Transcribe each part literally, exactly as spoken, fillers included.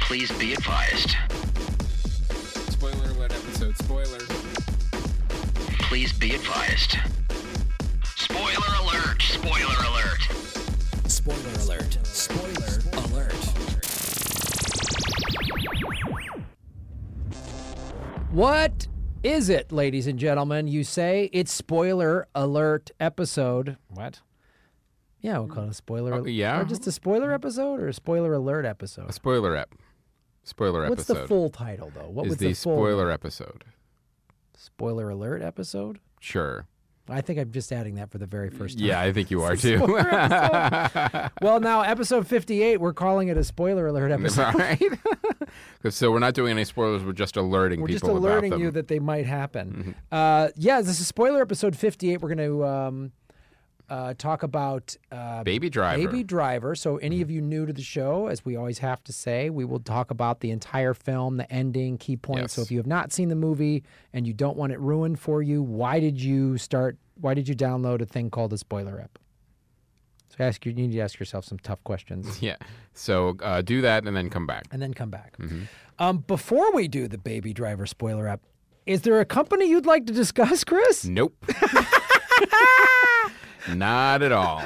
Please be advised. Spoiler alert episode. Spoiler. Please be advised. Spoiler alert. Spoiler alert. Spoiler alert. Spoiler alert. What is it, ladies and gentlemen? You say it's spoiler alert episode. What? Yeah, we'll call it a spoiler Oh, alert. yeah? Or just a spoiler episode or a spoiler alert episode? A spoiler ep. Spoiler What's episode. the full title, though? What is was the, the full spoiler episode? spoiler alert episode? Sure. I think I'm just adding that for the very first time. Yeah, I think you are too. Spoiler episode. Well, now episode fifty-eight, we're calling it a spoiler alert episode. All right. So we're not doing any spoilers. We're just alerting We're just people alerting about them. you that they might happen. Uh, yeah, this is spoiler episode fifty-eight. We're going to um, uh, talk about uh, Baby Driver. Baby Driver. So any of you new to the show, as we always have to say, we will talk about the entire film, the ending, key points. Yes. So if you have not seen the movie and you don't want it ruined for you, why did you start? Why did you download a thing called a spoiler app? So ask you, you need to ask yourself some tough questions. Yeah. So uh, do that and then come back. And then come back. Mm-hmm. Um, before we do the Baby Driver spoiler app, is there a company you'd like to discuss, Chris? Nope. Not at all.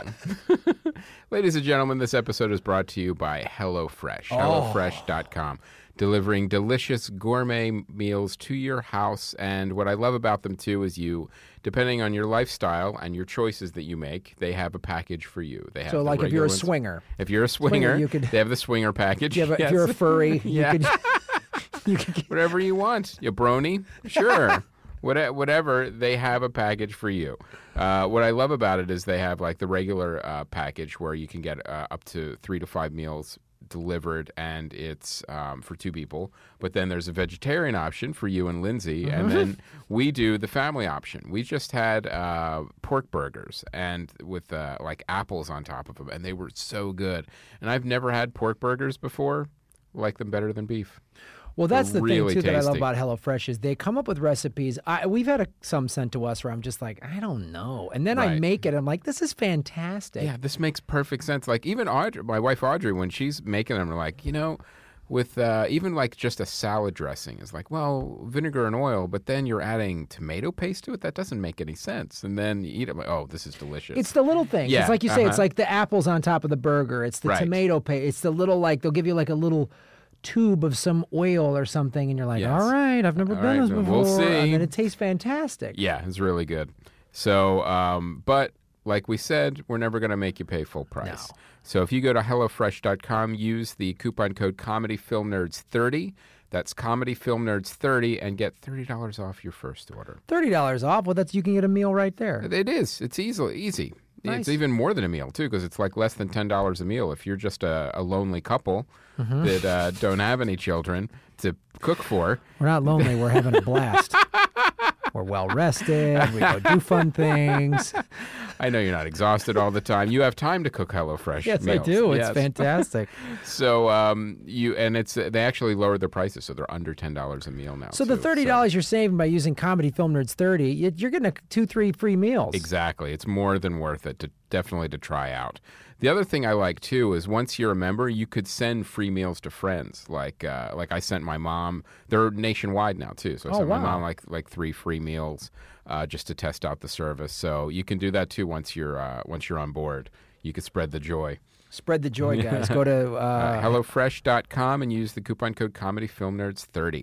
Ladies and gentlemen, this episode is brought to you by HelloFresh. Oh. HelloFresh dot com. Delivering delicious gourmet meals to your house. And what I love about them, too, is you, depending on your lifestyle and your choices that you make, they have a package for you. They have So, the like, if regular you're a ones. swinger, If you're a swinger, Swinger, you could- they have the swinger package. you have a, Yes. if you're a furry, Yeah. you could, you could get, Whatever you want. You brony? Sure. What- Whatever, they have a package for you. Uh, what I love about it is they have like the regular uh, package where you can get uh, up to three to five meals delivered, and it's um, for two people. But then there's a vegetarian option for you and Lindsay, and then we do the family option. We just had uh, pork burgers and with uh, like apples on top of them, and they were so good. And I've never had pork burgers before. Like them better than beef. well, that's the really thing, too, that I love tasty. about HelloFresh is they come up with recipes. I, we've had a, some sent to us where I'm just like, I don't know. And then I Right. make it. I'm like, this is fantastic. Yeah, this makes perfect sense. Like even Audrey, my wife Audrey, when she's making them, we're like, you know, with uh, even like just a salad dressing is like, well, vinegar and oil, but then you're adding tomato paste to it. That doesn't make any sense. And then you eat it, like, oh, this is delicious. It's the little things. Yeah, It's like you say, it's uh-huh. like the apples on top of the burger. It's the Right. tomato paste. It's the little, like, they'll give you like a little tube of some oil or something, and you're like, Yes. all right, I've never All done right, this then before. we'll see. And then it tastes fantastic. yeah, it's really good. So, um, but like we said, we're never going to make you pay full price. No. So if you go to HelloFresh dot com, use the coupon code Comedy Film Nerds thirty. That's Comedy Film Nerds thirty, and get thirty dollars off your first order. thirty dollars off. Well, that's you can get a meal right there. It is. It's easily easy. Nice. It's even more than a meal too, because it's like less than ten dollars a meal. If you're just a, a lonely couple Mm-hmm. that uh, don't have any children to cook for, We're not lonely. We're having a blast. We're well rested. We go do fun things. I know you're not exhausted all the time. You have time to cook HelloFresh. Yes, meals. I do. It's Yes. fantastic. So um, you and it's they actually lowered their prices, so they're under ten dollars a meal now. So the too. thirty dollars you're saving by using Comedy Film Nerds thirty, you- you're getting a two, three free meals. Exactly. It's more than worth it to definitely to try out. The other thing I like too is once you're a member, you could send free meals to friends. Like uh, like I sent my mom. They're nationwide now too, so I Oh, sent wow. my mom like like three free meals uh, just to test out the service. So you can do that too once you're uh, once you're on board. You can spread the joy. Spread the joy, guys. Go to Uh, uh, HelloFresh dot com and use the coupon code Comedy Film Nerds thirty.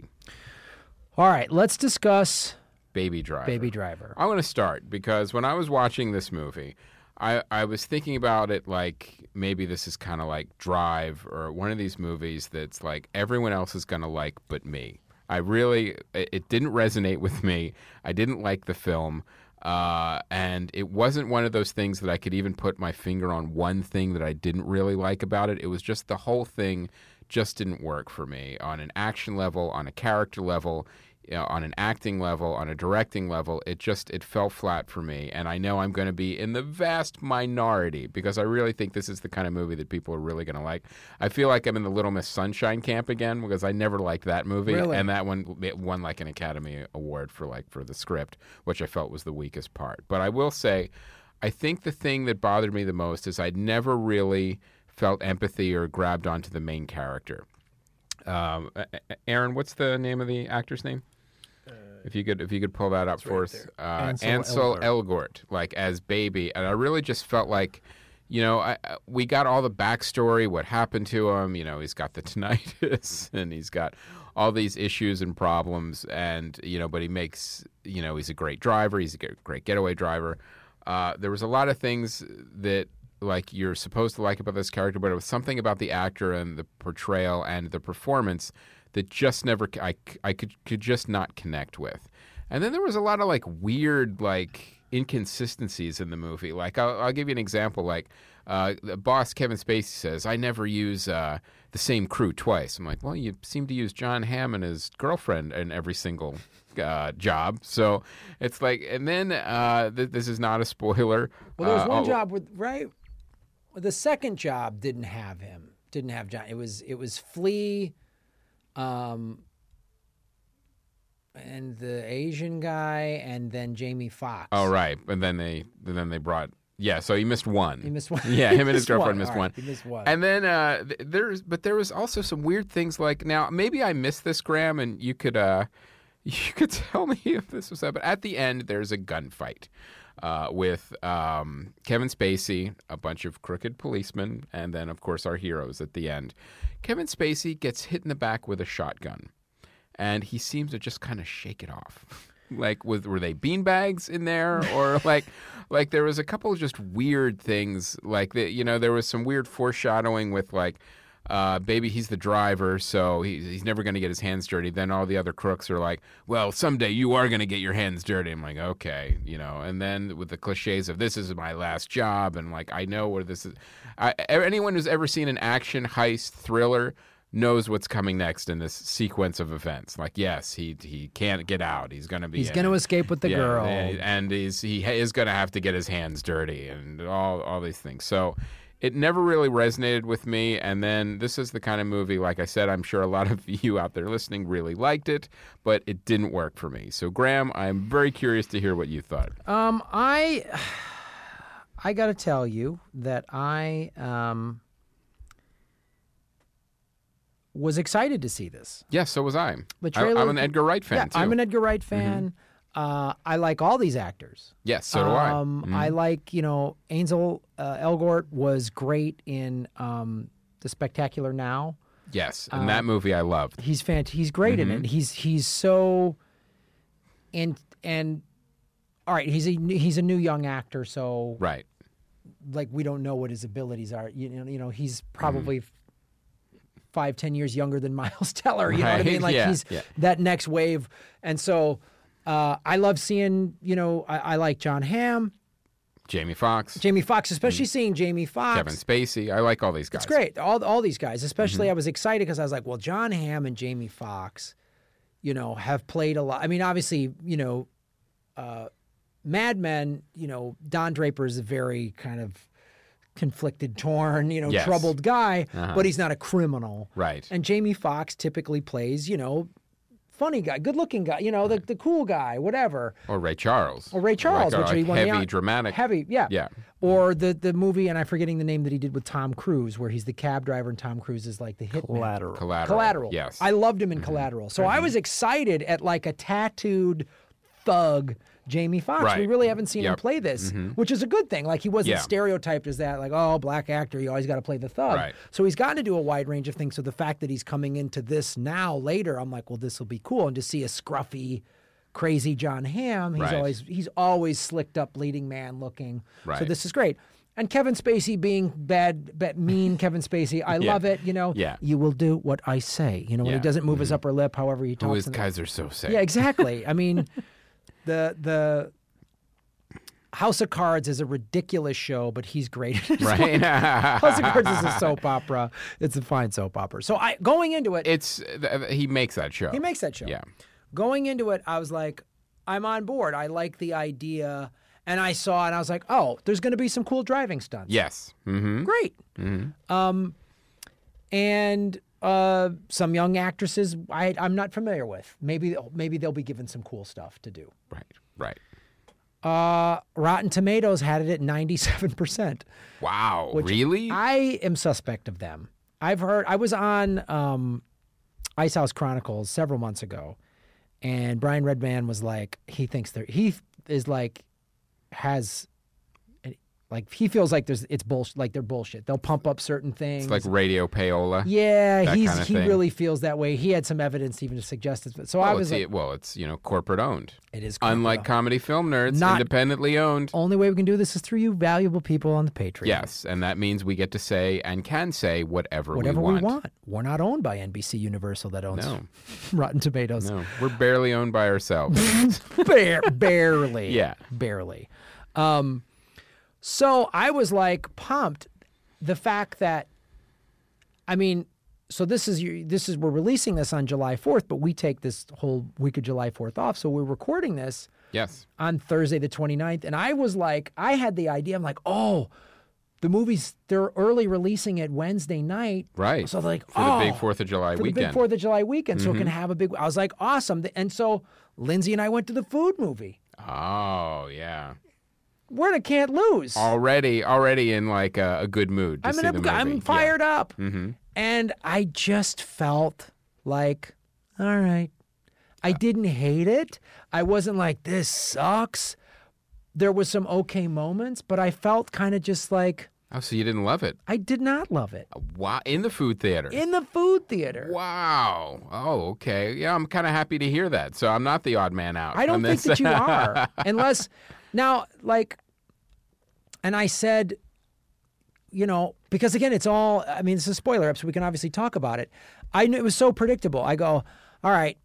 All right, let's discuss Baby Driver. Baby Driver. I want to start because when I was watching this movie, I, I was thinking about it like maybe this is kind of like Drive or one of these movies that's like everyone else is going to like but me. I really, it, it didn't resonate with me. I didn't like the film. Uh, and it wasn't one of those things that I could even put my finger on one thing that I didn't really like about it. It was just the whole thing just didn't work for me on an action level, on a character level. You know, on an acting level, on a directing level, it just it fell flat for me. And I know I'm going to be in the vast minority because I really think this is the kind of movie that people are really going to like. I feel like I'm in the Little Miss Sunshine camp again because I never liked that movie, Really? and that one it won like an Academy Award for like for the script, which I felt was the weakest part. But I will say, I think the thing that bothered me the most is I'd never really felt empathy or grabbed onto the main character. Um, A- A- Aaron, what's the name of the actor's name? If you could, if you could pull that up for right us, there. uh, Ansel Ansel Elgort, like as Baby, and I really just felt like, you know, I, I- we got all the backstory, what happened to him. You know, he's got the tinnitus, and he's got all these issues and problems, and you know, but he makes, you know, he's a great driver. He's a g- great getaway driver. Uh, there was a lot of things that like you're supposed to like about this character, but it was something about the actor and the portrayal and the performance that just never I, I could could just not connect with. And then there was a lot of like weird like inconsistencies in the movie. Like I'll, I'll give you an example. Like uh, the boss Kevin Spacey says, "I never use uh, the same crew twice." I'm like, well, you seem to use John Hamm and his girlfriend in every single uh, job. So it's like, and then uh, th- this is not a spoiler. Well, there was Uh, one I'll- job with right. Well, the second job didn't have him. Didn't have John. It was it was Flea, um, and the Asian guy, and then Jamie Foxx. Oh right, and then they and then they brought yeah. So he missed one. He missed one. Yeah, He him and his missed girlfriend one. missed All right, one. He missed one. And then uh, th- there's but there was also some weird things like now maybe I missed this, Graham, and you could uh, you could tell me if this was that. But at the end, there's a gunfight uh, with um, Kevin Spacey, a bunch of crooked policemen, and then of course our heroes at the end. Kevin Spacey gets hit in the back with a shotgun, and he seems to just kind of shake it off. Like, was, were they beanbags in there, or like, like there was a couple of just weird things. Like, the, you know, there was some weird foreshadowing with like, uh, baby, he's the driver, so he, he's never going to get his hands dirty. Then all the other crooks are like, well, someday you are going to get your hands dirty. I'm like, okay, you know. And then with the cliches of this is my last job, and like I know where this is. I, anyone who's ever seen an action heist thriller knows what's coming next in this sequence of events. Like, yes, he he can't get out. He's going to be. He's in going to it. escape with the Yeah, girl. and- and he's he ha- is going to have to get his hands dirty and all all these things. So it never really resonated with me. And then this is the kind of movie, like I said, I'm sure a lot of you out there listening really liked it, but it didn't work for me. So Graham, I'm very curious to hear what you thought. Um, I, I got to tell you that I um was excited to see this. Yes, so was I. The I trailer- I'm an Edgar Wright fan yeah, too. I'm an Edgar Wright fan. Uh, I like all these actors. yes, so do I. Um, Mhm. I like, you know, Ansel uh, Elgort was great in um, The Spectacular Now. Yes, and that movie I loved. He's fant- He's great Mm-hmm. in it. He's he's so, and and all right. He's a he's a new young actor, so Right. like we don't know what his abilities are. You know, you know, he's Mm-hmm. probably f- five, ten years younger than Miles Teller. You know what I Right, mean? Like yeah, he's yeah. that next wave, and so uh, I love seeing. You know, I, I like John Hamm, Jamie Foxx, Jamie Foxx, especially seeing Jamie Foxx. Mm. Kevin Spacey. I like all these guys. It's great. All all these guys, especially Mm-hmm. I was excited because I was like, well, John Hamm and Jamie Foxx, you know, have played a lot. I mean, obviously, you know, uh, Mad Men, you know, Don Draper is a very kind of conflicted, torn, you know, Yes. troubled guy, Uh-huh. but he's not a criminal. Right. And Jamie Foxx typically plays, you know, funny guy, good-looking guy, you know, the the cool guy, whatever. Or Ray Charles. Or Ray Charles, like, which like he won the heavy, Oscar- dramatic. Heavy, yeah. Yeah. Or the the movie, and I'm forgetting the name that he did with Tom Cruise, where he's the cab driver and Tom Cruise is like the hitman. Collateral. Collateral. Collateral. Yes. Mm-hmm. I loved him in Collateral. So I was excited at like a tattooed thug Jamie Foxx. We Right. really haven't seen him Yep. play this, which is a good thing. Like he wasn't Yeah. stereotyped as that, like, oh, black actor, you always got to play the thug. Right. So he's gotten to do a wide range of things. So the fact that he's coming into this now later, I'm like, well, this will be cool. And to see a scruffy, crazy John Hamm, he's Right. always he's always slicked up leading man looking. So Right. this is great. And Kevin Spacey being bad, bad mean Kevin Spacey, I Yeah. love it. You know, Yeah. you will do what I say. You know, when Yeah. he doesn't move his upper lip, however he Who talks. his in the- guys are so sick. yeah, exactly. I mean, the the House of Cards is a ridiculous show, but he's great. in it. Right. House of Cards is a soap opera. It's a fine soap opera. So I going into it, It's th- he makes that show. he makes that show. Yeah. Going into it, I was like, I'm on board. I like the idea, and I saw it, and I was like, oh, there's going to be some cool driving stunts. Yes. Mm-hmm. Great. Um, and uh, some young actresses I, I'm not familiar with. Maybe maybe they'll be given some cool stuff to do. Right. Right. Uh, Rotten Tomatoes had it at ninety-seven percent. Wow. Which really? I am suspect of them. I've heard. I was on um, Ice House Chronicles several months ago, and Brian Redman was like, he thinks they're he is like has. Like he feels like there's it's bullshit. Like they're bullshit. They'll pump up certain things. It's like radio payola. Yeah, that he's kind of he thing. really feels that way. He had some evidence even to suggest it. So well, I was it's, like, well, it's you know corporate owned. it is Unlike corporate. comedy film nerds, Not- independently owned. Only way we can do this is through you valuable people on the Patreon. Yes, and that means we get to say and can say whatever, Whatever we we want. want. We're not owned by N B C Universal that owns No, Rotten Tomatoes. no, we're barely owned by ourselves. Bare, barely. Yeah. Barely. Um, so I was like pumped. The fact that, I mean, so this is your- this is we're releasing this on July fourth, but we take this whole week of July fourth off. So we're recording this Yes, on Thursday the twenty-ninth. And I was like, I had the idea. I'm like, oh, the movie's, they're early releasing it Wednesday night. right. So they're like, for oh, the big Fourth of July for weekend. the big Fourth of July weekend, so it can have a big. I was like, awesome. And so Lindsay and I went to the food movie. Oh yeah, We're in a can't lose. already, already in like a, a good mood to I'm see in a, the movie. I'm fired up, Mm-hmm. and I just felt like, all right. I didn't hate it. I wasn't like this sucks. There was some okay moments, but I felt kind of just like Oh, so you didn't love it? I did not love it Wow, in the food theater. in the food theater. Wow. Oh, okay. Yeah, I'm kind of happy to hear that. So I'm not the odd man out. I don't on think this. that you are, unless now, like, and I said, you know, because again, it's all. I mean, it's a spoiler up, so we can obviously talk about it. I knew it was so predictable. I go, all right,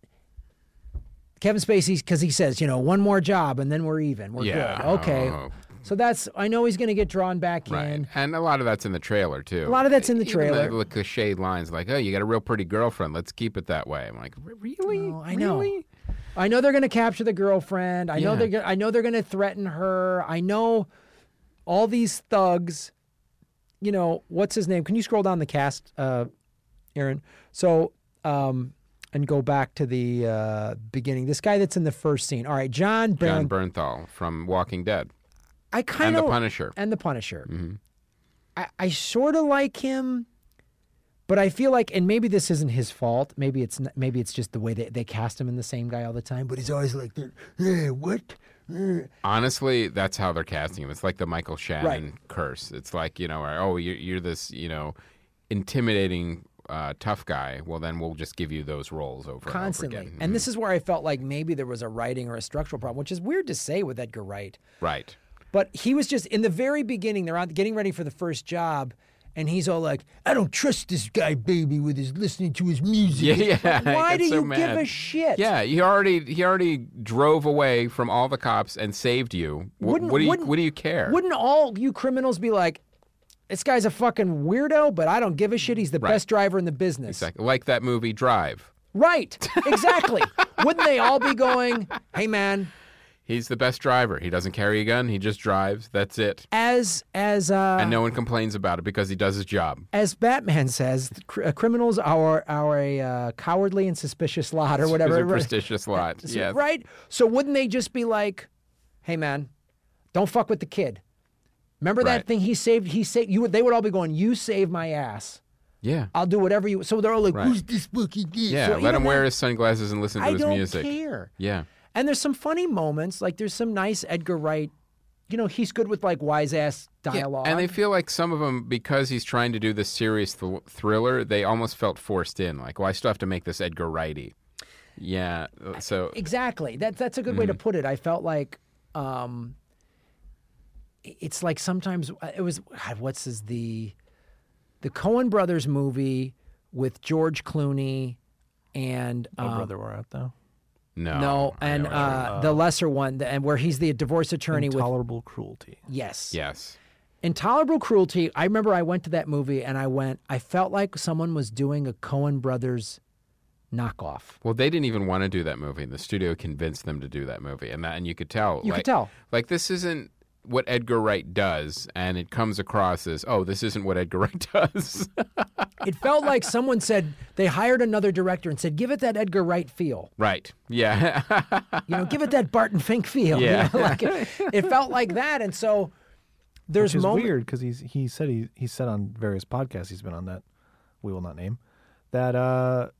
Kevin Spacey, because he says, you know, one more job and then we're even. We're Yeah. good. Okay, Oh. so that's. I know he's going to get drawn back Right. in. And a lot of that's in the trailer, too. A lot of that's in the Even trailer. The, the cliched lines like, oh, you got a real pretty girlfriend. Let's keep it that way. I'm like, "Re- really? Oh, I know. Really? I know they're going to capture the girlfriend. I know Yeah. they're. go- I know they're going to threaten her. I know all these thugs. You know what's his name? Can you scroll down the cast, uh, Aaron? So, um, and go back to the uh, beginning. This guy that's in the first scene. All right, John John Bern. Bernthal from Walking Dead. I kind And of The Punisher. and the Punisher. Mhm. I, I sort of like him, but I feel like, and maybe this isn't his fault. Maybe it's not, maybe it's just the way they, they cast him in the same guy all the time. But he's always like, "Eh, what? Eh." Honestly, that's how they're casting him. It's like the Michael Shannon Right. curse. It's like, you know, where, oh, you're, you're this, you know, intimidating uh, tough guy. Well, then we'll just give you those roles over Constantly. and over again. And this is where I felt like maybe there was a writing or a structural problem, which is weird to say with Edgar Wright. Right. But he was just in the very beginning, they're on getting ready for the first job, and he's all like, I don't trust this guy, baby, with his listening to his music. Yeah, yeah. I Why get do so you give mad. a shit? Yeah, he already he already drove away from all the cops and saved you. Wh- Wouldn't- what do you wouldn't- what do you care? Wouldn't all you criminals be like, this guy's a fucking weirdo, but I don't give a shit. He's the Right. best driver in the business. Exactly. Like that movie Drive. Right. Exactly. Wouldn't they all be going, hey, man, He's the best driver. He doesn't carry a gun. He just drives. That's it. as as uh, And no one complains about it because he does his job. as Batman says, cr- uh, criminals are are a uh, cowardly and suspicious lot, or whatever. Superstitious lot. So- Yes. Right? So wouldn't they just be like, hey, man, don't fuck with the kid. Remember that Right. thing he saved? He saved you. Would They would all be going, you saved my ass. Yeah. I'll do whatever you. So they're all like, Right. who's this fucking kid? Yeah. So Let even him wear that- his sunglasses and listen to I his don't music. care. Yeah. And there's some funny moments. Like there's some nice Edgar Wright. You know, he's good with like wise ass dialogue. And they feel like some of them, because he's trying to do this serious th- thriller, they almost felt forced in. Like, well, I still have to make this Edgar Wrighty. Yeah. So Exactly. That's that's a good way to Mm-hmm. put it. I felt like um, it's like sometimes it was God, what's is the the Coen Brothers movie with George Clooney and Oh, um, brother, we're out though. no. no I and know. uh, the lesser one the- and where he's the divorce attorney with Intolerable cruelty. yes yes. Intolerable Cruelty. I remember I went to that movie and I went. I felt like someone was doing a Coen Brothers knockoff. Well, they didn't even want to do that movie, and the studio convinced them to do that movie, and that, and you could tell. You like, could tell. Like, this isn't what Edgar Wright does, and it comes across as, oh, this isn't what Edgar Wright does. It felt like someone said they hired another director and said, "Give it that Edgar Wright feel." Right. Yeah. You know, give it that Barton Fink feel. you Yeah. know, like it, it felt like that, and so there's Which is moments. weird because he's he said he he said on various podcasts he's been on that we will not name that uh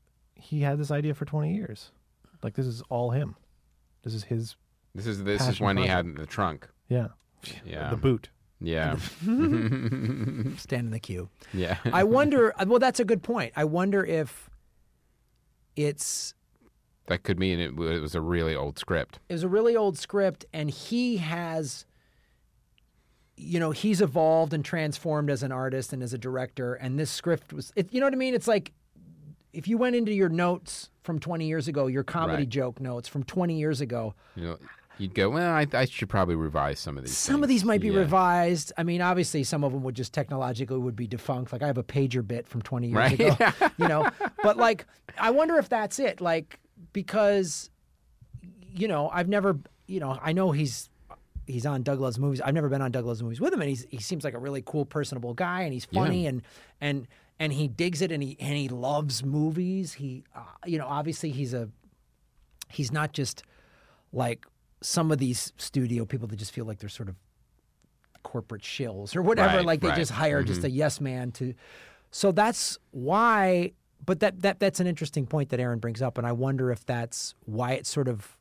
he had this idea for twenty years. Like, this is all him. This is his, This is this is Passion one he project. had in the trunk. yeah, Yeah. the boot. Yeah. Stand in the queue. Yeah. I wonder. Well, that's a good point. I wonder if it's That could mean it, it was a really old script. it was a really old script, and he has, you know, he's evolved and transformed as an artist and as a director. And this script was, it, you know what I mean? It's like if you went into your notes from twenty years ago, your comedy Right. joke notes from twenty years ago. You know, you'd go, well, I, I should probably revise some of these. Some of things." these might be Yeah. revised. I mean, obviously, some of them would just technologically would be defunct. Like I have a pager bit from twenty years Right. ago, you know. But like, I wonder if that's it. Like, because, you know, I've never, you know, I know he's he's on Doug Loves Movies. I've never been on Doug Loves Movies with him, and he's he seems like a really cool, personable guy, and he's funny, Yeah. and and and he digs it, and he and he loves movies. He, uh, you know, obviously he's a he's not just like some of these studio people that just feel like they're sort of corporate shills or whatever. Right, like they right. just hire just a yes man to. So that's why. But that that that's an interesting point that Aaron brings up, and I wonder if that's why it sort of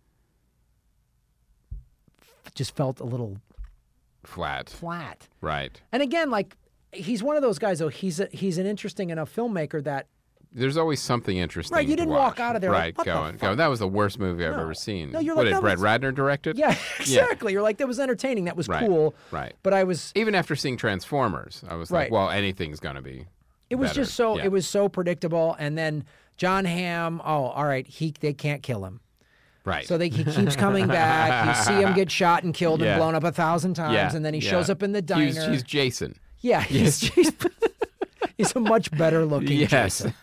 just felt a little Flat. flat. Right. And again, like he's one of those guys. Though he's a, he's an interesting enough filmmaker that There's always something interesting. Right, you to didn't watch. walk out of there like, Right. "What the going, fuck?" going. That was the worst movie I've No. ever seen. No, you're what like, did that Brett was- Ratner direct it? yeah, exactly. You're like that was entertaining. That was Right. cool. Right. But I was Even after seeing Transformers, I was Right. like, well, anything's gonna be. It was better. just so Yeah. it was so predictable. And then John Hamm, oh, all right, he they can't kill him. Right. So they, he keeps coming back. You see him get shot and killed Yeah. and blown up a thousand times, yeah. and then he yeah. shows up in the diner. He's, he's Jason. yeah, he's, he's he's a much better looking Yes. Jason.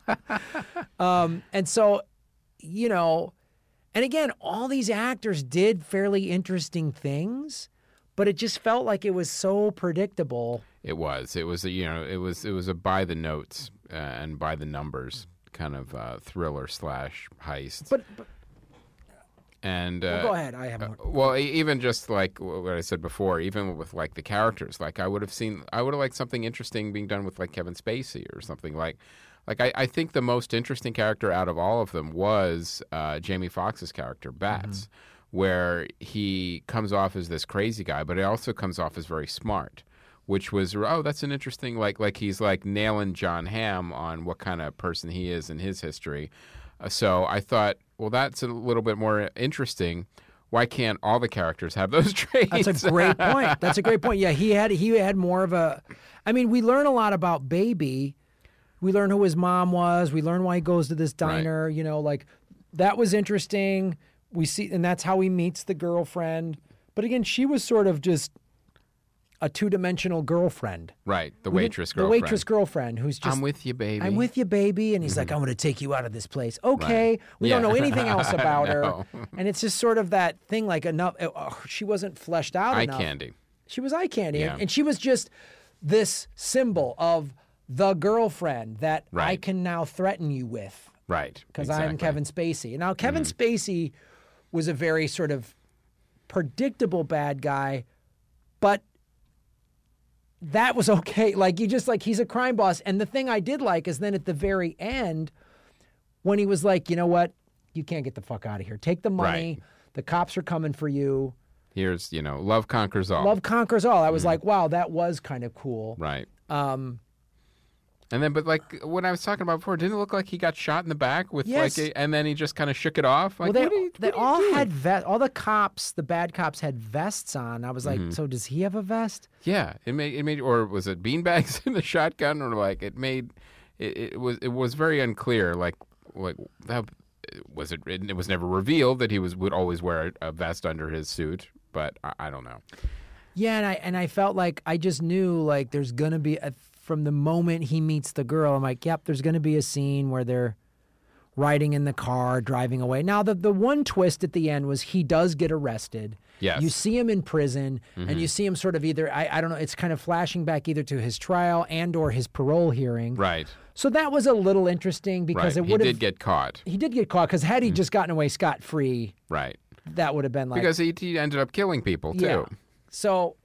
Um, and so, you know, and again, all these actors did fairly interesting things, but it just felt like it was so predictable. It was. It was. A, you know. It was. It was a by the notes uh, and by the numbers kind of uh, thriller slash heist. But, but and uh, well, go ahead. I have Uh, more. well, e- even just like what I said before, even with like the characters, like I would have seen, I would have liked something interesting being done with like Kevin Spacey or something like. Like I, I think the most interesting character out of all of them was uh, Jamie Foxx's character, Bats, where he comes off as this crazy guy, but he also comes off as very smart. Which was, oh, that's an interesting, like, like he's like nailing John Hamm on what kind of person he is in his history. Uh, so I thought, well, that's a little bit more interesting. Why can't all the characters have those traits? That's a great point. That's a great point. Yeah, he had he had more of a. I mean, we learn a lot about Baby. We learn who his mom was. We learn why he goes to this diner. You know, like that was interesting. We see, and that's how he meets the girlfriend. But again, she was sort of just a two-dimensional girlfriend. Right, the We didn't- waitress The girlfriend. waitress girlfriend who's just. I'm with you, baby. I'm with you, baby. And he's like, I'm going to take you out of this place. Okay. We don't Yeah. know anything else about her. No. And it's just sort of that thing like enough. Uh, she wasn't fleshed out Eye enough. candy. She was eye candy. Yeah. And, and she was just this symbol of the girlfriend that I Right. can now threaten you with Right. because exactly. I'm Kevin Spacey. And now Kevin Spacey was a very sort of predictable bad guy, but that was okay. Like you just like he's a crime boss. And the thing I did like is then at the very end, when he was like, you know what, you can't get the fuck out of here. Take the money. Right. The cops are coming for you. Here's, you know, love conquers all. Love conquers all. I was like, wow, that was kind of cool. Right. Um, And then, but like what I was talking about before, didn't it look like he got shot in the back with Yes. like, a, and then he just kind of shook it off? Like, well, they, what are you, they what are you all doing? had vest. All the cops, the bad cops, had vests on. I was like, Mm-hmm. so does he have a vest? Yeah, it made it made, or was it beanbags in the shotgun, or like it made it, it was it was very unclear. Like like that was it. It was never revealed that he was would always wear a vest under his suit, but I, I don't know. Yeah, and I and I felt like I just knew like there's gonna be a, from the moment he meets the girl. I'm like, yep, there's gonna be a scene where they're riding in the car, driving away. Now the the one twist at the end was he does get arrested. Yes. You see him in prison, and you see him sort of either I, I don't know. It's kind of flashing back either to his trial and or his parole hearing. Right, So that was a little interesting because right. it He would have did get caught. he did get caught because had he just gotten away scot free, Right, that would have been like because he, he ended up killing people too. yeah. So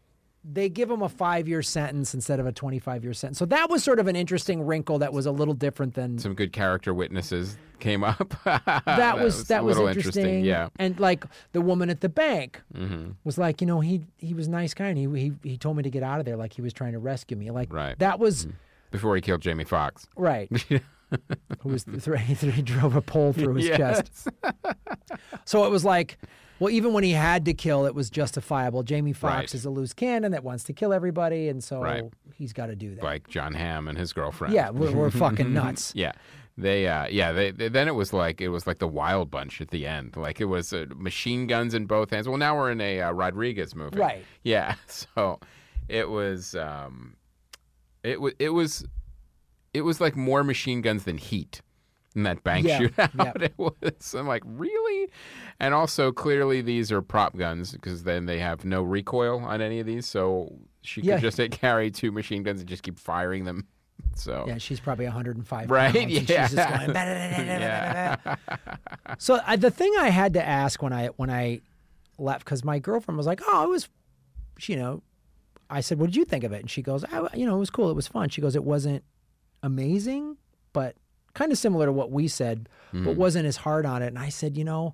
they give him a five-year sentence instead of a twenty-five year sentence. So that was sort of an interesting wrinkle that was a little different than Some good character witnesses came up. that, that was was that a was little interesting. interesting, yeah. And like the woman at the bank hmm was like, you know, he he was a nice guy and he he he told me to get out of there, like he was trying to rescue me. Like Right. that was Before he killed Jamie Foxx. right. Who was th- he drove a pole through his chest. So it was like, well, even when he had to kill, it was justifiable. Jamie Foxx Right. is a loose cannon that wants to kill everybody, and so Right. he's got to do that. Like John Hamm and his girlfriend. Yeah, we're, we're fucking nuts. Yeah. They, uh, yeah, they, they, then it was like, it was like the Wild Bunch at the end. Like it was uh, machine guns in both hands. Well, now we're in a uh, Rodriguez movie. Right. Yeah. So it was, um, it was, it was, it was like more machine guns than Heat in that bank Yeah, shootout. yeah. It was, I'm like, really? And also clearly these are prop guns because then they have no recoil on any of these. So she could Yeah. just uh, carry two machine guns and just keep firing them. So Yeah, she's probably one hundred five Right, pounds, and yeah. she's just going. "Bah-da-da-da-da-da-da-da." yeah. So uh, the thing I had to ask when I when I left, because my girlfriend was like, "Oh, it was," you know, I said, "What did you think of it?" And she goes, oh, "You know, it was cool. It was fun." She goes, "It wasn't amazing, but kind of similar to what we said, but wasn't as hard on it." And I said, "You know,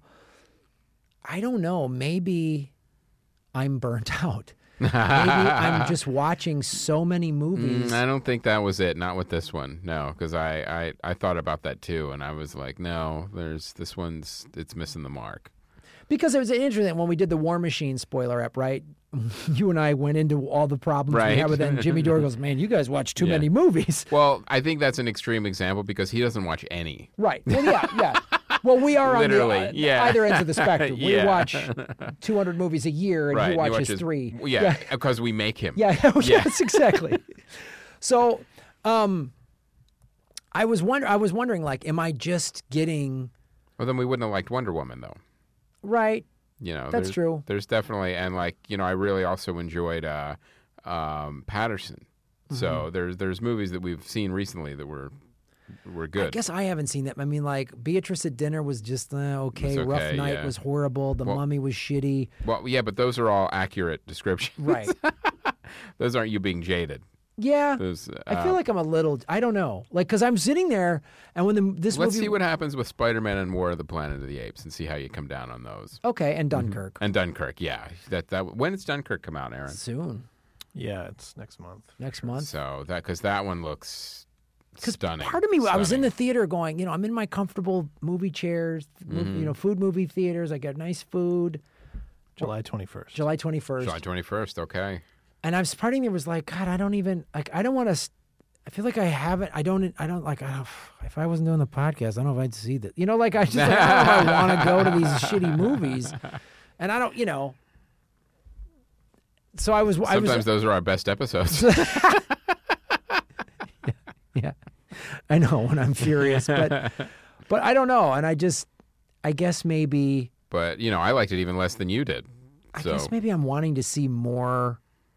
I don't know. Maybe I'm burnt out. Maybe I'm just watching so many movies." Mm, I don't think that was it. Not with this one. No, because I, I, I thought about that too, and I was like, no, there's this one's it's missing the mark. Because it was interesting when we did the War Machine spoiler up, right? You and I went into all the problems we Right. had with it, and Jimmy Dore goes, "Man, you guys watch too Yeah. many movies." Well, I think that's an extreme example because he doesn't watch any. Right. Well, yeah, yeah. Well, we are on the Literally, uh, yeah. either ends of the spectrum. We Yeah. watch two hundred movies a year, and Right. he watches watches three. Yeah, Yeah. because we make him. Yeah, yes, exactly. So, um, I was wonder, I was wondering, like, am I just getting Well, then we wouldn't have liked Wonder Woman though. right? You know, That's there's, true. There's definitely, and like you know, I really also enjoyed uh, um, Patterson. So Mm-hmm. there's there's movies that we've seen recently that were were good. I guess I haven't seen that. I mean, like, Beatrice at Dinner was just uh, okay. It's Rough okay, Night yeah. was horrible. The Well- Mummy was shitty. Well, yeah, but those are all accurate descriptions. Right. Those aren't you being jaded. Yeah. Those. Uh, I feel like I'm a little. I don't know. Like, because I'm sitting there, and when the this Let's movie. see what happens with Spider-Man and War of the Planet of the Apes, and see how you come down on those. Okay, and Dunkirk And Dunkirk, yeah. That that when does Dunkirk come out, Aaron? soon Yeah, it's next month. next month. So that because that one looks Because stunning. part of me, I was in Stunning. the theater going, you know, I'm in my comfortable movie chairs, mov- Mm-hmm. you know, food movie theaters. I got nice food. July twenty-first. July twenty-first. July twenty-first. Okay. And I was part of me was like, God, I don't even like. I don't want to. I feel like I haven't. I don't. I don't like. I don't, if I wasn't doing the podcast, I don't know if I'd see that. You know, like I just. Like, I don't know if I want to go to these shitty movies, and I don't. You know. So I was. I Sometimes was. those are our best episodes. Yeah, I know when I'm furious, but but I don't know, and I just. I guess maybe. But you know, I liked it even less than you did. I So guess maybe I'm wanting to see more.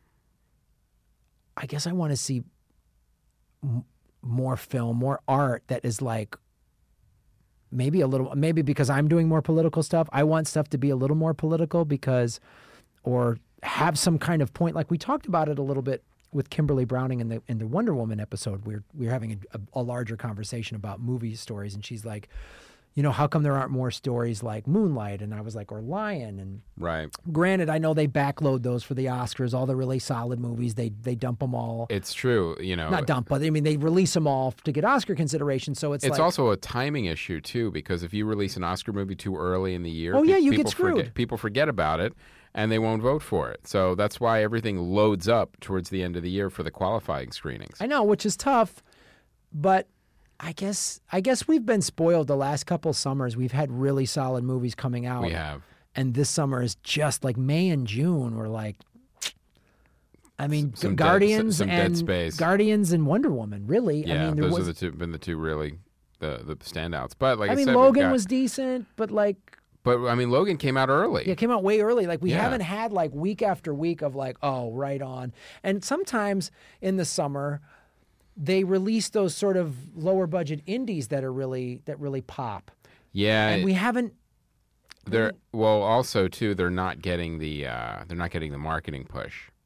I guess I want to see m- more film, more art that is like maybe a little, maybe because I'm doing more political stuff. I want stuff to be a little more political because, or have some kind of point. Like we talked about it a little bit with Kimberly Browning in the in the Wonder Woman episode. We're we're having a, a, a larger conversation about movie stories, and she's like, you know, how come there aren't more stories like Moonlight? And I was like, or Lion. And right, granted, I know they backload those for the Oscars. All the really solid movies, they they dump them all. it's true. You know, Not dump, but I mean they release them all to get Oscar consideration. So it's, It's like, also a timing issue too, because if you release an Oscar movie too early in the year, Oh, yeah, pe- you get people screwed. Forget, people forget about it, and they won't vote for it. So that's why everything loads up towards the end of the year for the qualifying screenings. I know, which is tough, but I guess I guess we've been spoiled the last couple summers. We've had really solid movies coming out. We have. And this summer is just like May and June were like, I mean, Some dead- Guardians some dead and space. Guardians and Wonder Woman. Really, Yeah, I mean, there those was. are the two been the two really the the standouts. But like I, I mean, said, we've Logan got- was decent, but like, But I mean, Logan came out early. yeah, it came out way early. Like we Yeah. haven't had like week after week of like, oh, right on. And sometimes in the summer, they release those sort of lower budget indies that are really that really pop. Yeah, And we haven't. they're well. Also, too, they're not getting the uh, they're not getting the marketing push.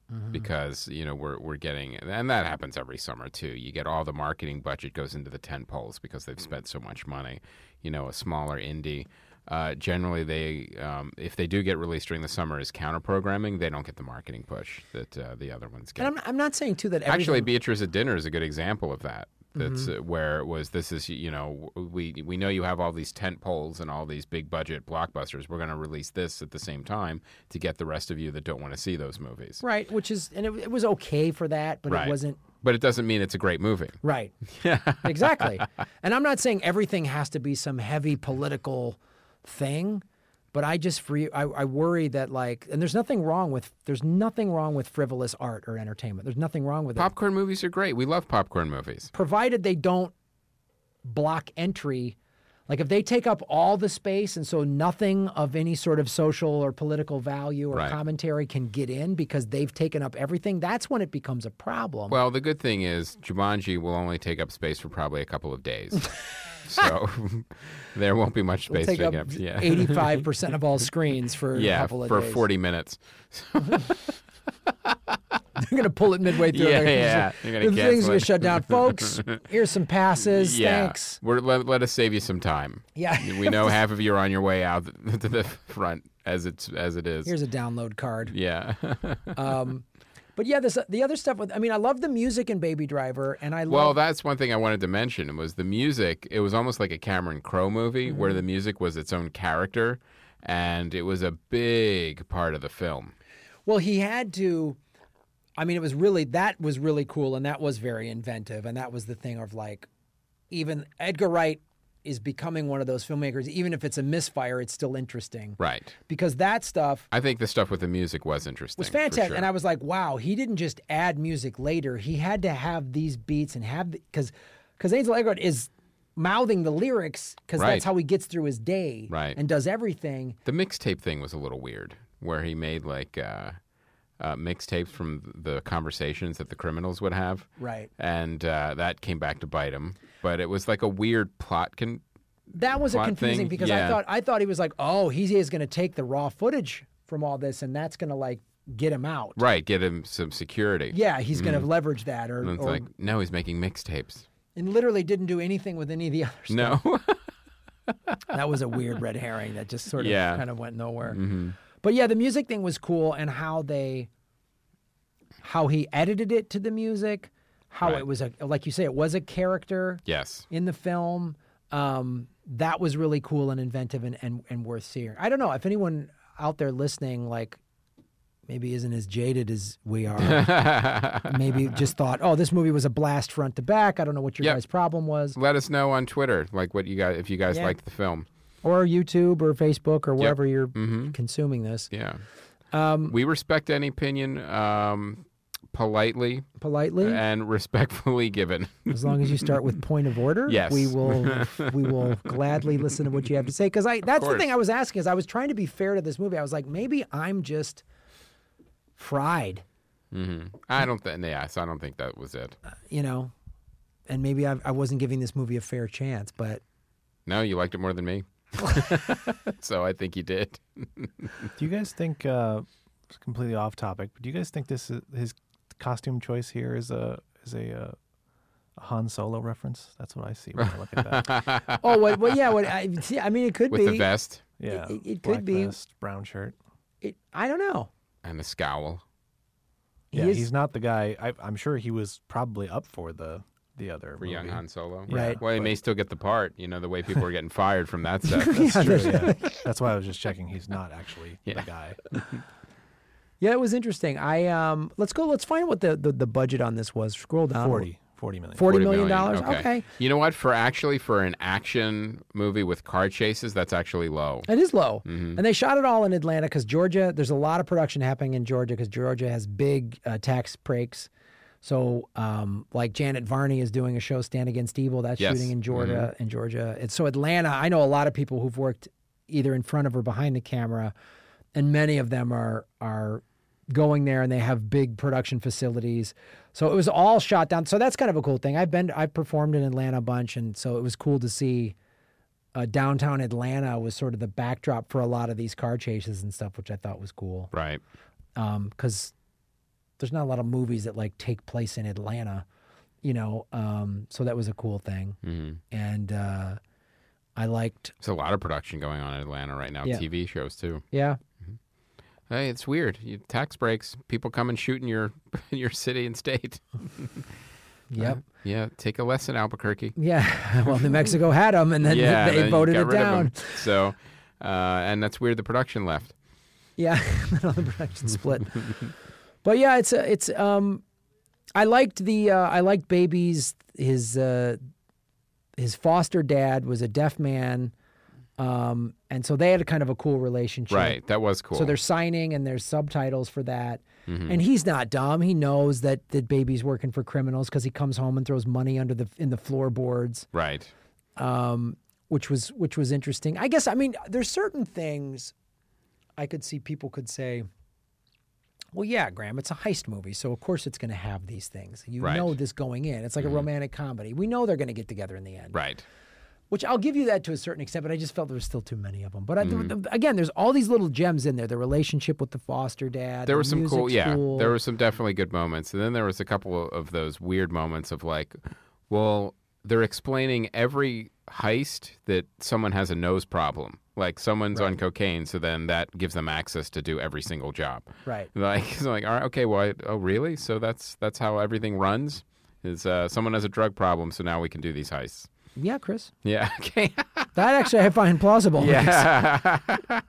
because you know we're we're getting, and that happens every summer too. You get all the marketing budget goes into the tent poles because they've spent so much money. You know, a smaller indie. Uh, generally, they um, if they do get released during the summer as counter programming, they don't get the marketing push that uh, the other ones get. And I'm, I'm not saying too that everything... Actually, Beatrice at Dinner is a good example of that. That's uh, where it was. This is you know we we know you have all these tent poles and all these big budget blockbusters. We're going to release this at the same time to get the rest of you that don't want to see those movies. Right, which is and it, it was okay for that, but Right. it wasn't. But it doesn't mean it's a great movie. Right. Exactly. And I'm not saying everything has to be some heavy political thing, but I just free I, I worry that like and there's nothing wrong with there's nothing wrong with frivolous art or entertainment. There's nothing wrong with it. Popcorn movies are great. We love popcorn movies. Provided they don't block entry. Like if they take up all the space and so nothing of any sort of social or political value or Right. commentary can get in because they've taken up everything, that's when it becomes a problem. Well, the good thing is Jumanji will only take up space for probably a couple of days. So there won't be much We'll space take up taken up. Yeah. eighty-five percent of all screens for a yeah, couple of for days. forty minutes. They're going to pull it midway through. Yeah, They're gonna yeah. say, You're gonna the thing's cancel going it. to shut down. Folks, here's some passes. Yeah. Thanks. We're, let, let us save you some time. Yeah. We know half of you are on your way out to the front as it's as it is. Here's a download card. yeah. Um, but yeah, this the other stuff with, I mean, I love the music in Baby Driver, and I love. Well, that's one thing I wanted to mention was the music. It was almost like a Cameron Crowe movie where the music was its own character, and it was a big part of the film. Well, he had to. I mean, it was really that was really cool, and that was very inventive, and that was the thing of like, even Edgar Wright is becoming one of those filmmakers. Even if it's a misfire, it's still interesting Right. because that stuff I think the stuff with the music was interesting. was for fantastic. sure. And I was like, wow, he didn't just add music later. He had to have these beats and have because because Ansel Elgort is mouthing the lyrics because Right. that's how he gets through his day Right. and does everything. The mixtape thing was a little weird, where he made like uh, uh, mixtapes from the conversations that the criminals would have, Right. and uh, that came back to bite him. But it was like a weird plot. Con- That was a plot confusing thing? because I Yeah. thought I thought he was like, oh, he is going to take the raw footage from all this and that's going to like get him out. right, get him some security. Yeah, he's going to leverage that or, And it's or like, no, he's making mixtapes. and literally didn't do anything with any of the other stuff. No. That was a weird red herring that just sort of Yeah. kind of went nowhere. hmm But yeah, the music thing was cool and how they how he edited it to the music, how Right. it was a like you say it was a character Yes. in the film. Um, that was really cool and inventive and, and, and worth seeing. I don't know if anyone out there listening like maybe isn't as jaded as we are. Maybe just thought, oh, this movie was a blast front to back. I don't know what your Yep. guys' problem was. Let us know on Twitter, like what you guys, if you guys Yeah. liked the film. Or YouTube or Facebook or wherever you're Mhm. consuming this. Yeah. Um, We respect any opinion, um, politely politely, and respectfully given. as long as you start with point of order, Yes. we will we will gladly listen to what you have to say. Because I that's the course. thing I was asking is I was trying to be fair to this movie. I was like, maybe I'm just fried, hmm I don't think. Yeah, so I don't think that was it. you know, and maybe I, I wasn't giving this movie a fair chance. But No, you liked it more than me. So I think you did. Do you guys think, uh, it's completely off topic, but do you guys think this is, his costume choice here is a is a, uh, a Han Solo reference? That's what I see when I look at that. oh, what, well, yeah, what I see, I mean, it could With be. the vest Yeah, it- it black could be. vest, brown shirt. It, I don't know. and the scowl. He Yeah, is- he's not the guy. I, I'm sure he was probably up for the the other For movie. young Han Solo. Right. Well, he but- may still get the part, you know, the way people were getting fired from that set. That's Yeah, true. that's- Yeah. That's why I was just checking. He's not actually Yeah. the guy. Yeah, it was interesting. I um, let's go. Let's find what the, the, the budget on this was. Scroll down. forty, forty million. Forty forty million million, dollars. Okay. You know what? For actually, for an action movie with car chases, that's actually low. It is low. Mhm. And they shot it all in Atlanta because Georgia, there's a lot of production happening in Georgia because Georgia has big uh, tax breaks. So, um, like Janet Varney is doing a show, Stand Against Evil. That's Yes. shooting in Georgia. In Georgia, it's so Atlanta. I know a lot of people who've worked either in front of or behind the camera, and many of them are are going there, and they have big production facilities. So it was all shot down. So that's kind of a cool thing. I've been, I've performed in Atlanta a bunch, and so it was cool to see. Uh, downtown Atlanta was sort of the backdrop for a lot of these car chases and stuff, which I thought was cool. Right. Because there's not a lot of movies that like take place in Atlanta, you know. Um, so that was a cool thing. Mm-hmm. And uh, I liked. There's a lot of production going on in Atlanta right now. Yeah. T V shows too. Yeah. Hey, it's weird. You, tax breaks. People come and shoot in your in your city and state. Yep. Uh, yeah. Take a lesson, Albuquerque. Yeah. Well, New Mexico had them, and then yeah, they then voted got it rid of down. 'em. So, uh, and that's weird. The production left. Yeah. Then the production split. But yeah, it's a, it's um, I liked the uh, I liked Baby's his uh, his foster dad was a deaf man. Um, and so they had a kind of a cool relationship. Right. That was cool. So they're signing and there's subtitles for that. Mhm. And he's not dumb. He knows that that Baby's working for criminals because he comes home and throws money under the in the floorboards. Right. Um, which was which was interesting. I guess I mean there's certain things I could see people could say, well, yeah, Graham, it's a heist movie, so of course it's going to have these things. You Right. know this going in. It's like a romantic comedy. We know they're going to get together in the end. Right. Which I'll give you that to a certain extent, but I just felt there was still too many of them. But I, Mm-hmm. the, the, again, there's all these little gems in there. The relationship with the foster dad. There the were some cool, music's yeah. cool. There were some definitely good moments, and then there was a couple of those weird moments of like, well, they're explaining every heist that someone has a nose problem, like someone's on cocaine, so then that gives them access to do every single job. Right. Like, so like, all right, okay, well, I, oh, really? So that's that's how everything runs? Is uh, someone has a drug problem, so now we can do these heists? Yeah, Chris. Yeah. Okay. That actually I find plausible. yeah.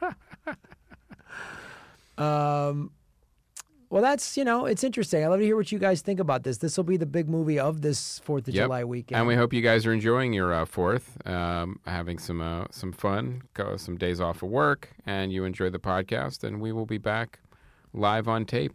Um, well, that's, you know, it's interesting. I love to hear what you guys think about this. This will be the big movie of this fourth of Yep. July weekend. And we hope you guys are enjoying your uh, fourth, um, having some uh, some fun, go some days off of work, and you enjoy the podcast. And we will be back live on tape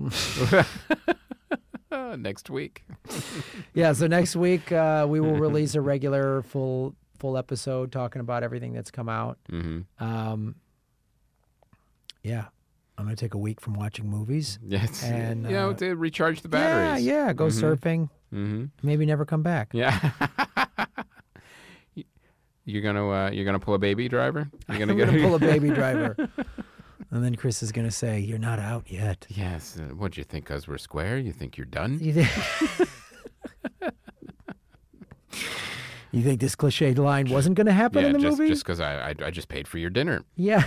next week. Yeah, so next week uh, we will release a regular full full episode talking about everything that's come out. Mm-hmm. Um, yeah, I'm going to take a week from watching movies. Yes, And, you know, uh, to recharge the Yeah, batteries. yeah, go Mhm. surfing, Mm-hmm. maybe never come back. Yeah. You're gonna uh, you're gonna pull a baby driver. You're gonna I'm get going to pull a baby driver. And then Chris is going to say, you're not out yet. Yes. Uh, what'd you think? Cause we're square? You think you're done? You think, you think this cliched line wasn't going to happen yeah, in the just movie? just because I, I I just paid for your dinner Yeah.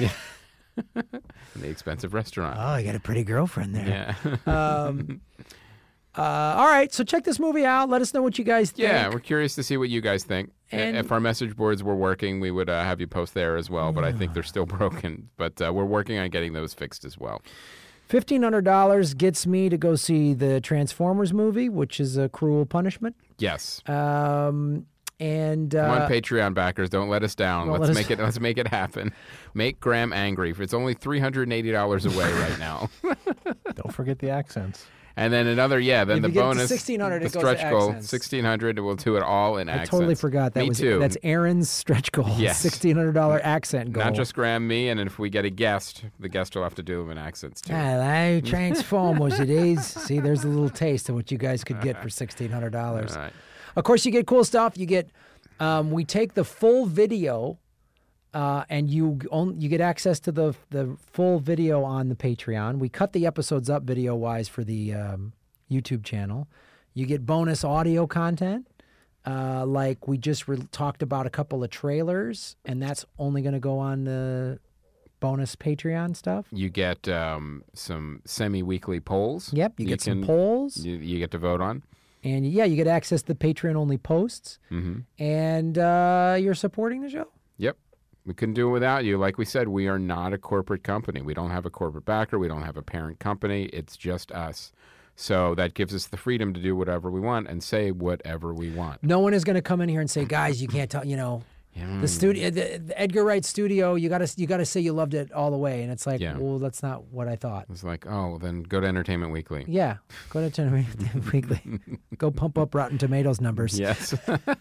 in the expensive restaurant. Oh, you got a pretty girlfriend there. Yeah. Um, uh, all right, so check this movie out. Let us know what you guys think. Yeah, we're curious to see what you guys think. I- And- if our message boards were working, we would uh, have you post there as well. But I think they're still broken. But uh, we're working on getting those fixed as well. fifteen hundred dollars gets me to go see the Transformers movie, which is a cruel punishment. Yes. Um, and uh, Come on, Patreon backers, don't let us down. don't Let's let us- make it. Let's make it happen. Make Graham angry. It's only three hundred and eighty dollars away right now. Don't forget the accents. And then another, yeah. Then If the you get to bonus, sixteen hundred, the it goes to stretch goal, accents. sixteen hundred. We'll do it all in I accents. totally forgot that Me was too. that's Aaron's stretch goal. Yes. sixteen hundred dollars accent goal. Not just Graham, me, and if we get a guest, the guest will have to do them in accents too. Hello, Transformers it is. See, there's a little taste of what you guys could get for sixteen hundred dollars. All right. Of course, you get cool stuff. You get, um, we take the full video, uh, and you only, you get access to the the full video on the Patreon. We cut the episodes up video wise for the um, YouTube channel. You get bonus audio content, uh, like we just re- talked about a couple of trailers, and that's only going to go on the bonus Patreon stuff. You get um, some semi-weekly polls. Yep, you get some can- polls, You, you get to vote on. and yeah, you get access to the Patreon only posts, Mm-hmm. and uh, you're supporting the show. Yep. We couldn't do it without you. Like we said, we are not a corporate company. We don't have a corporate backer. We don't have a parent company. It's just us. So that gives us the freedom to do whatever we want and say whatever we want. No one is going to come in here and say, "Guys, you can't tell." You know, Yeah. the studio, the, the Edgar Wright studio. You got to, you got to say you loved it all the way, and it's like, Yeah. well, that's not what I thought. It's like, oh, well, then go to Entertainment Weekly. Yeah, go to Entertainment Weekly. Go pump up Rotten Tomatoes numbers. Yes.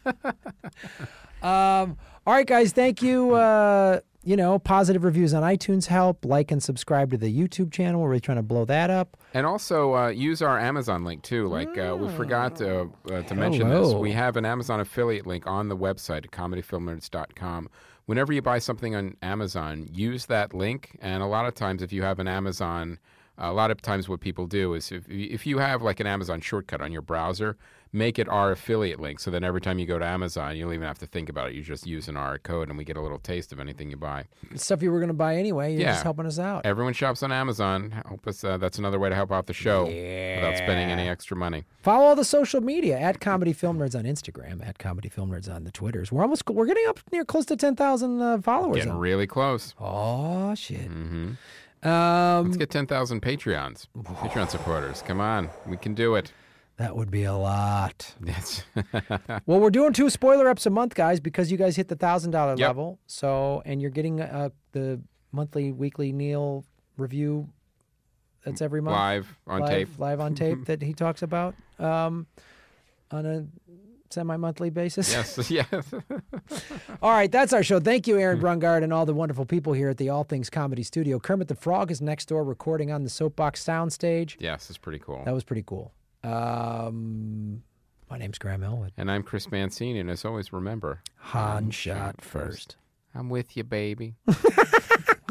Um. All right, guys. Thank you. Uh, you know, positive reviews on iTunes help. Like and subscribe to the YouTube channel. We're really trying to blow that up. And also uh, use our Amazon link too. Like uh, we forgot to, uh, to mention this. Hello. We have an Amazon affiliate link on the website at comedy film nerds dot com. Whenever you buy something on Amazon, use that link. And a lot of times, if you have an Amazon a lot of times what people do is if if you have like an Amazon shortcut on your browser, make it our affiliate link. So then every time you go to Amazon, you don't even have to think about it. You just use an R code, and we get a little taste of anything you buy. Stuff you were going to buy anyway. You're Yeah. just helping us out. Everyone shops on Amazon. Help us. Uh, that's another way to help out the show without spending any extra money. Follow all the social media at Comedy Film Nerds on Instagram, at Comedy Film Nerds on the Twitters. We're almost we're getting up near close to ten thousand uh, followers. Getting on- really close. Oh shit! hmm Um, Let's get ten thousand Patreons. Patreon supporters. Come on. We can do it. that would be a lot. Yes. Well, we're doing two spoiler eps a month, guys, because you guys hit the thousand dollar Yep. level. So, and you're getting uh, the monthly, weekly Neil review. That's every month. Live on live, tape. live on tape that he talks about um, on a semi-monthly basis. Yes. Yes. All right, that's our show. Thank you, Aaron Brungard, and all the wonderful people here at the All Things Comedy Studio. Kermit the Frog is next door recording on the Soapbox Soundstage. Yes. It's pretty cool. That was pretty cool. Um, my name's Graham Elwood. And I'm Chris Mancini, and as always, remember, Han shot first. I'm with you, baby.